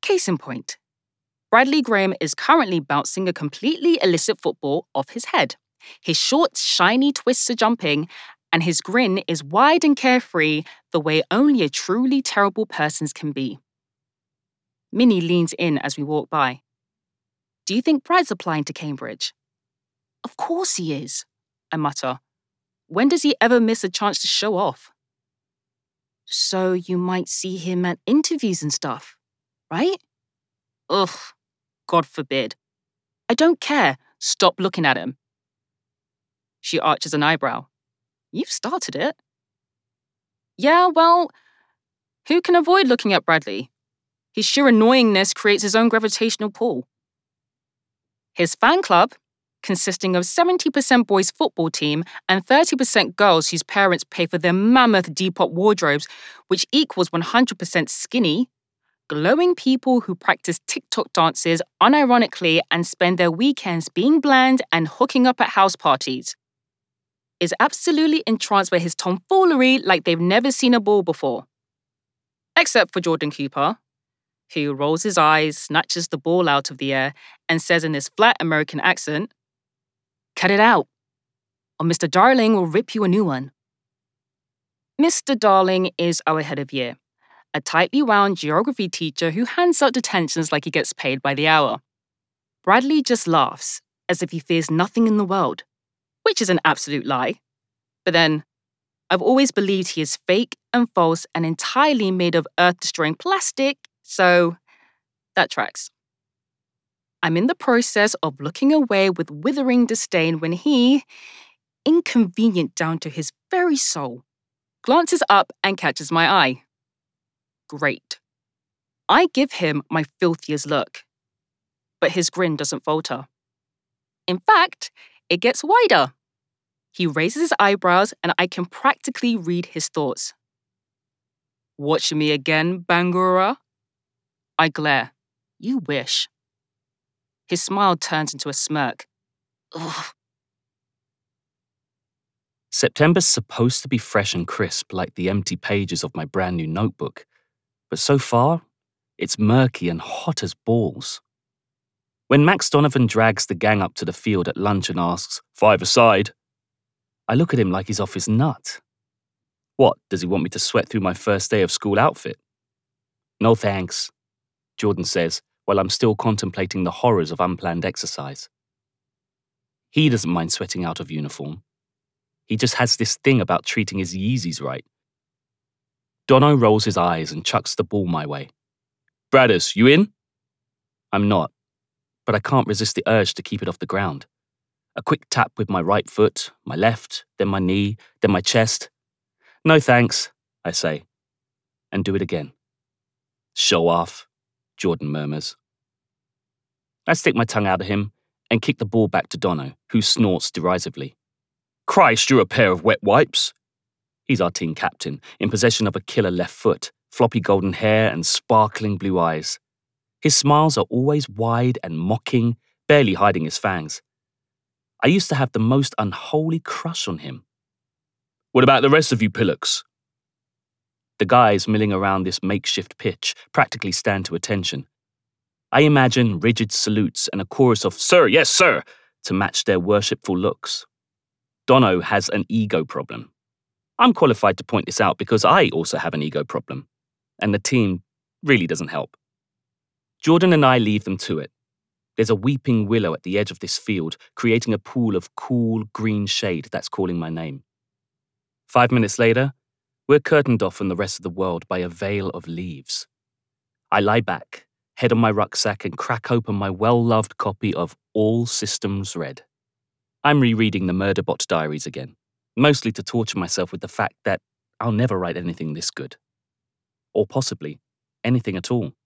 Case in point, Bradley Graham is currently bouncing a completely illicit football off his head. His short, shiny twists are jumping, and his grin is wide and carefree the way only a truly terrible person's can be. Minnie leans in as we walk by. Do you think Brad's applying to Cambridge? Of course he is, I mutter. When does he ever miss a chance to show off? So you might see him at interviews and stuff, right? Ugh, God forbid. I don't care. Stop looking at him. She arches an eyebrow. You've started it. Yeah, well, who can avoid looking at Bradley? His sheer annoyingness creates his own gravitational pull. His fan club, consisting of 70% boys' football team and 30% girls whose parents pay for their mammoth Depop wardrobes, which equals 100% skinny, glowing people who practice TikTok dances unironically and spend their weekends being bland and hooking up at house parties, is absolutely entranced by his tomfoolery like they've never seen a ball before. Except for Jordan Cooper, who rolls his eyes, snatches the ball out of the air, and says in his flat American accent, "Cut it out, or Mr. Darling will rip you a new one." Mr. Darling is our head of year, a tightly wound geography teacher who hands out detentions like he gets paid by the hour. Bradley just laughs, as if he fears nothing in the world, which is an absolute lie. But then, I've always believed he is fake and false and entirely made of earth-destroying plastic, so that tracks. I'm in the process of looking away with withering disdain when he, inconvenient down to his very soul, glances up and catches my eye. Great. I give him my filthiest look, but his grin doesn't falter. In fact, it gets wider. He raises his eyebrows and I can practically read his thoughts. Watch me again, Bangura? I glare. You wish. His smile turns into a smirk. Ugh. September's supposed to be fresh and crisp like the empty pages of my brand new notebook, but so far, it's murky and hot as balls. When Max Donovan drags the gang up to the field at lunch and asks, 5-a-side, I look at him like he's off his nut. What, does he want me to sweat through my first day of school outfit? No thanks, Jordan says, while I'm still contemplating the horrors of unplanned exercise. He doesn't mind sweating out of uniform. He just has this thing about treating his Yeezys right. Dono rolls his eyes and chucks the ball my way. Bradders, you in? I'm not, but I can't resist the urge to keep it off the ground. A quick tap with my right foot, my left, then my knee, then my chest. No thanks, I say, and do it again. Show off, Jordan murmurs. I stick my tongue out at him and kick the ball back to Dono, who snorts derisively. Christ, you're a pair of wet wipes. He's our team captain, in possession of a killer left foot, floppy golden hair and sparkling blue eyes. His smiles are always wide and mocking, barely hiding his fangs. I used to have the most unholy crush on him. What about the rest of you pillocks? The guys milling around this makeshift pitch practically stand to attention. I imagine rigid salutes and a chorus of "Sir, yes, sir," to match their worshipful looks. Dono has an ego problem. I'm qualified to point this out because I also have an ego problem, and the team really doesn't help. Jordan and I leave them to it. There's a weeping willow at the edge of this field, creating a pool of cool green shade that's calling my name. 5 minutes later, we're curtained off from the rest of the world by a veil of leaves. I lie back, head on my rucksack, and crack open my well-loved copy of All Systems Red. I'm rereading the Murderbot diaries again, mostly to torture myself with the fact that I'll never write anything this good. Or possibly anything at all.